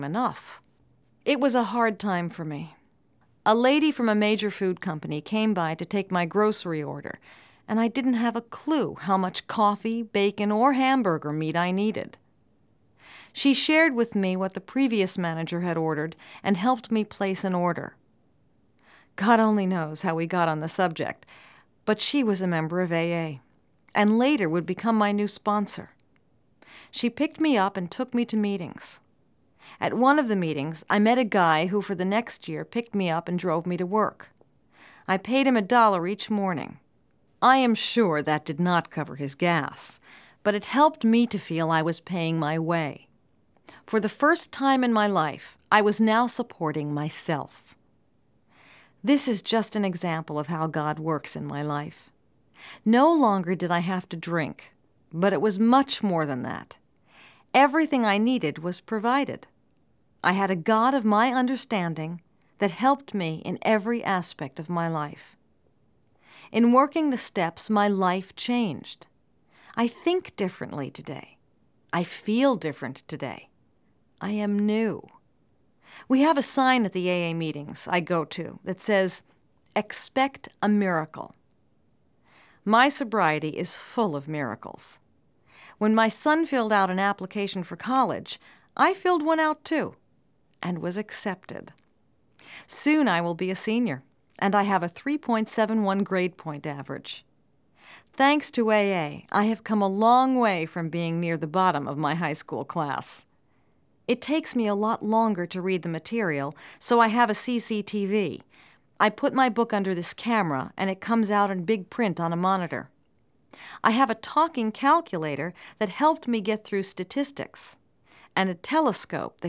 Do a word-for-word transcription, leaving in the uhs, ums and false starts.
enough. It was a hard time for me. A lady from a major food company came by to take my grocery order, and I didn't have a clue how much coffee, bacon, or hamburger meat I needed. She shared with me what the previous manager had ordered and helped me place an order. God only knows how we got on the subject, but she was a member of A A, and later would become my new sponsor. She picked me up and took me to meetings. At one of the meetings, I met a guy who for the next year picked me up and drove me to work. I paid him a dollar each morning. I am sure that did not cover his gas, but it helped me to feel I was paying my way. For the first time in my life, I was now supporting myself. This is just an example of how God works in my life. No longer did I have to drink, but it was much more than that. Everything I needed was provided. I had a God of my understanding that helped me in every aspect of my life. In working the steps, my life changed. I think differently today. I feel different today. I am new. We have a sign at the A A meetings I go to that says, "Expect a miracle." My sobriety is full of miracles. When my son filled out an application for college, I filled one out too, and was accepted. Soon I will be a senior, and I have a three point seven one grade point average. Thanks to A A, I have come a long way from being near the bottom of my high school class. It takes me a lot longer to read the material, so I have a C C T V. I put my book under this camera, and it comes out in big print on a monitor. I have a talking calculator that helped me get through statistics, and a telescope that